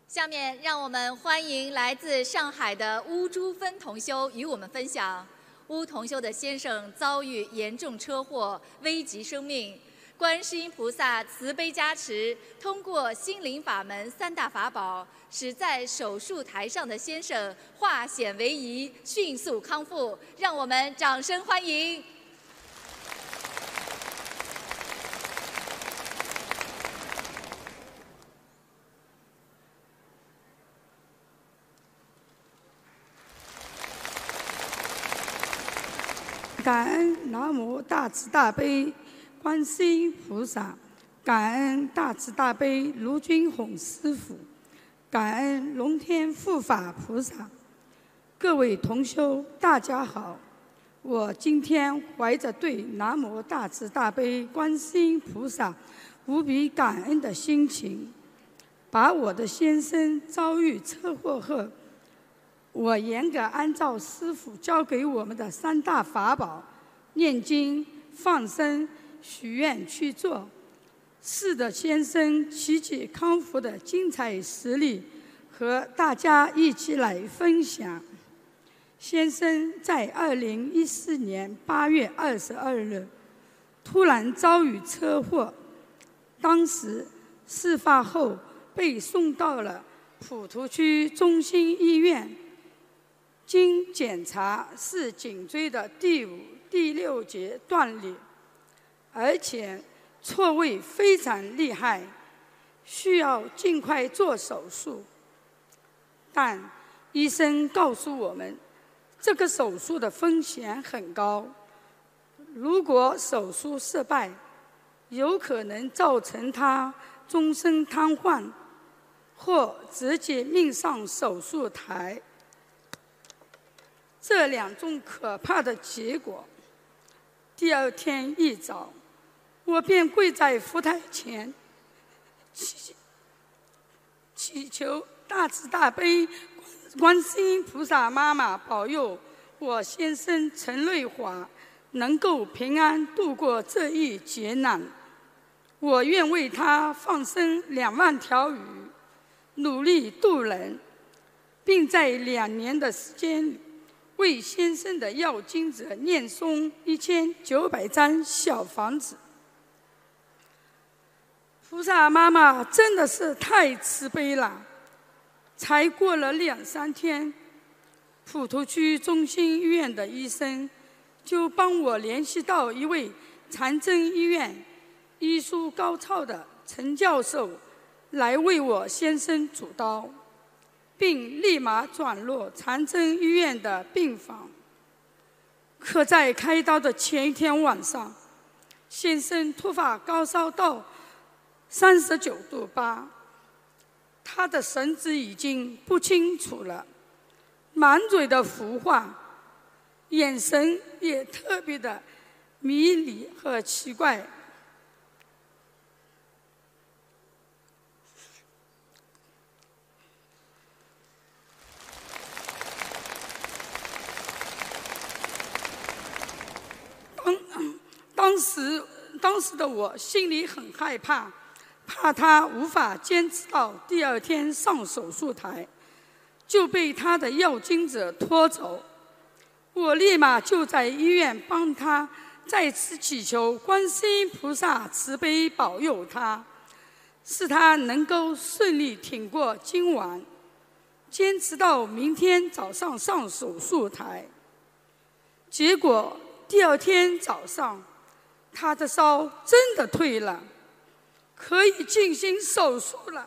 下面让我们欢迎来自上海的邬珠芬同修与我们分享邬同修的先生遭遇严重车祸，危及生命。观世音菩萨慈悲加持，通过心灵法门三大法宝，使在手术台上的先生化险为夷，迅速康复。让我们掌声欢迎！ 感恩南无大慈大悲观世音菩萨，感恩大慈大悲卢军宏师父，感恩龙天护法菩萨。各位同修，大家好！我今天怀着对南无大慈大悲观世音菩萨无比感恩的心情，把我的先生遭遇车祸后，我严格按照师父教给我们的三大法宝念经、放生、许愿去做，使得先生奇迹康复的精彩实例和大家一起来分享。先生在2014年8月22日突然遭遇车祸，当时事发后被送到了普陀区中心医院。经检查是颈椎的第5、第6节断裂，而且错位非常厉害，需要尽快做手术。但医生告诉我们，这个手术的风险很高，如果手术失败，有可能造成他终身瘫痪，或直接命丧手术台。这2种可怕的结果，第2天一早，我便跪在佛台前，祈求大慈大悲观世音菩萨妈妈保佑我先生陈瑞华能够平安度过这一劫难。我愿为他放生2万条鱼，努力度人，并在2年的时间里为先生的要经者念诵1900张小房子。菩萨妈妈真的是太慈悲了，才过了2、3天，普陀区中心医院的医生就帮我联系到一位长征医院医术高超的陈教授来为我先生主刀，并立马转入长征医院的病房。可在开刀的前一天晚上，先生突发高烧到39度8，他的神志已经不清楚了，满嘴的胡话，眼神也特别的迷离和奇怪。当时的我心里很害怕，怕他无法坚持到第2天上手术台，就被他的要经者拖走。我立马就在医院帮他再次祈求观世音菩萨慈悲保佑他，使他能够顺利挺过今晚，坚持到明天早上上手术台。结果第2天早上，他的烧真的退了，可以进行手术了。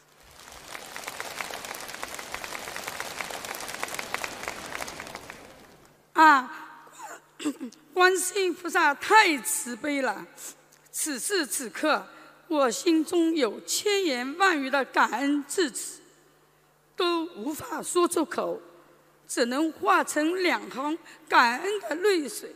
观世音菩萨太慈悲了！此时此刻，我心中有千言万语的感恩至此，都无法说出口，只能化成2行感恩的泪水。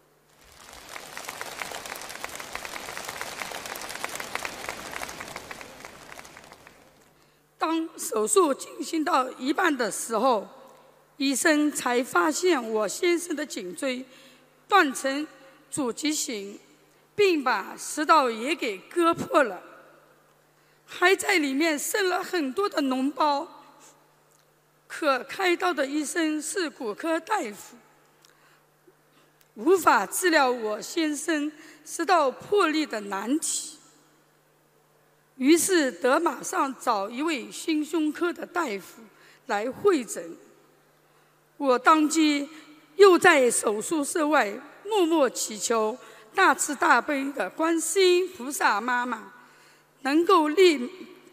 当手术进行到一半的时候，医生才发现我先生的颈椎断成阻击型，并把食道也给割破了。 还在里面生了很多的脓包。可开刀的医生是骨科大夫，无法治疗我先生食道破裂的难题，于是得马上找一位心胸科的大夫来会诊。我当即又在手术室外默默祈求大慈大悲的观世音菩萨妈妈能够立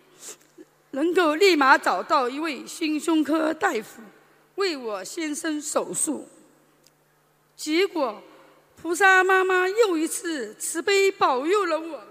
马找到一位心胸科大夫为我先生手术。结果菩萨妈妈又一次慈悲保佑了我们，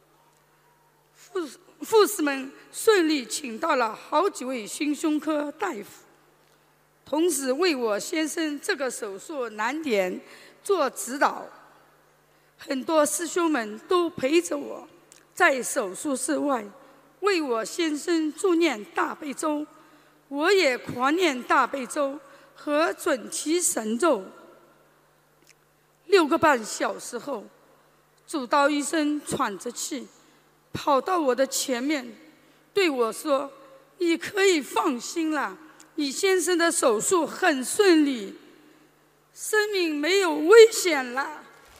护士们顺利请到了好几位心胸科大夫，同时为我先生这个手术难点做指导。很多师兄们都陪着我在手术室外为我先生助念大悲咒，我也狂念大悲咒和准提神咒。6个半小时后，主刀医生喘着气跑到我的前面对我说：“你可以放心了，你先生的手术很顺利，生命没有危险了。”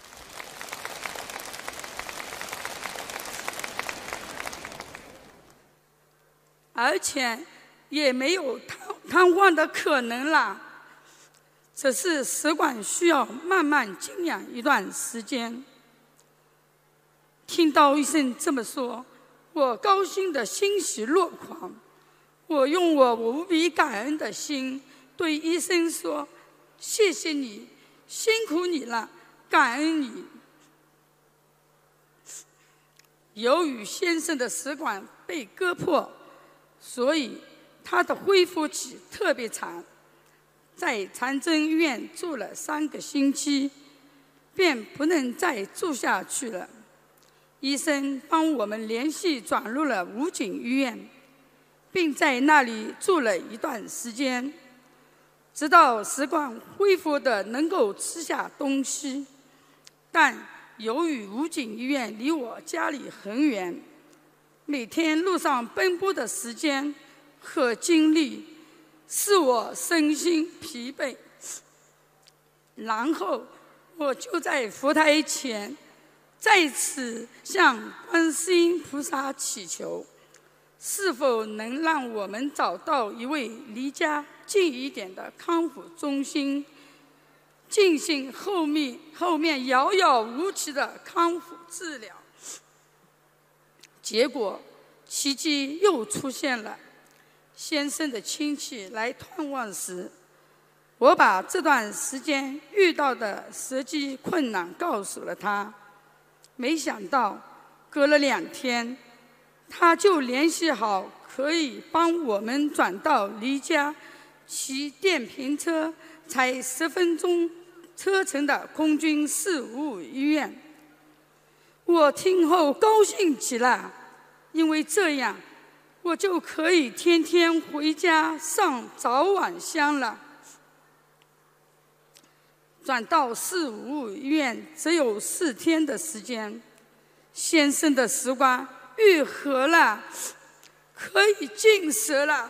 而且也没有瘫痪的可能了，只是食管需要慢慢静养一段时间。听到医生这么说，我高兴得欣喜若狂。我用我无比感恩的心对医生说：“谢谢你，辛苦你了，感恩你。”由于先生的食管被割破，所以他的恢复期特别长，在长征医院住了3个星期，便不能再住下去了。医生帮我们联系转入了武警医院，并在那里住了一段时间，直到食管恢复的能够吃下东西。但由于武警医院离我家里很远，每天路上奔波的时间和精力使我身心疲惫。然后我就在佛台前再次向观世音菩萨祈求，是否能让我们找到一位离家近一点的康复中心，进行后面遥遥无期的康复治疗。结果奇迹又出现了。先生的亲戚来探望时，我把这段时间遇到的实际困难告诉了他。没想到隔了2天，他就联系好可以帮我们转到离家骑电瓶车才10分钟车程的空军455医院。我听后高兴极了，因为这样我就可以天天回家上早晚香了。转到455医院只有4天的时间，先生的食管愈合了，可以进食了。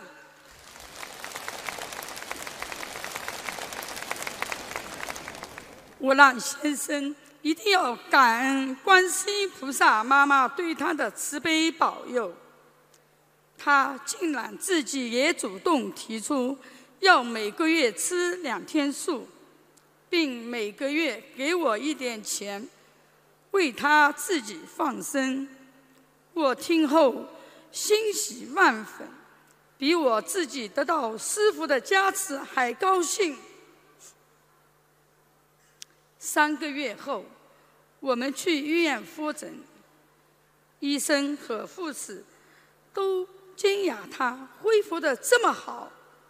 我让先生一定要感恩观世音菩萨妈妈对他的慈悲保佑。他竟然自己也主动提出要每个月吃2天素，并每个月给我一点钱，为他自己放生。我听后欣喜万分，比我自己得到师父的加持还高兴。3个月后，我们去医院复诊，医生和护士都惊讶他恢复得这么好。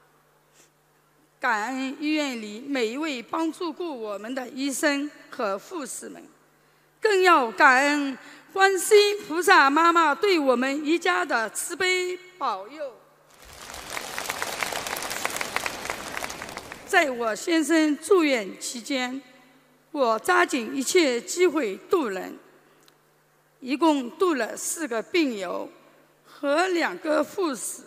感恩医院里每一位帮助过我们的医生和护士们，更要感恩观世音菩萨妈妈对我们一家的慈悲保佑。在我先生住院期间，我抓紧一切机会渡人，一共渡了4个病友和2个护士。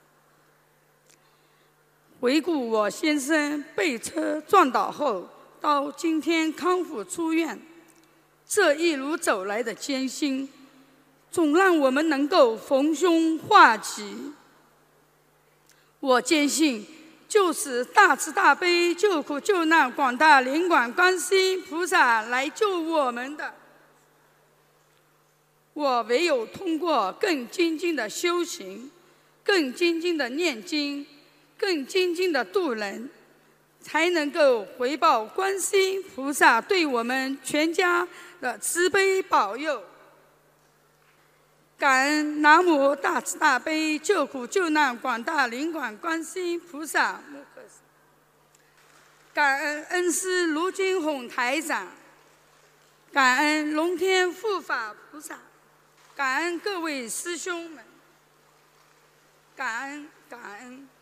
回顾我先生被车撞倒后到今天康复出院，这一路走来的艰辛，总让我们能够逢凶化吉。我坚信，就是大慈大悲救苦救难广大灵感观世音菩萨来救我们的。我唯有通过更精进的修行，更精进的念经，更精进的度人，才能够回报观世音菩萨对我们全家的慈悲保佑。感恩南无大慈大悲救苦救难广大灵感观世音菩萨，感恩恩师卢军宏台长，感恩龙天护法菩萨，感恩各位师兄们，感恩感恩。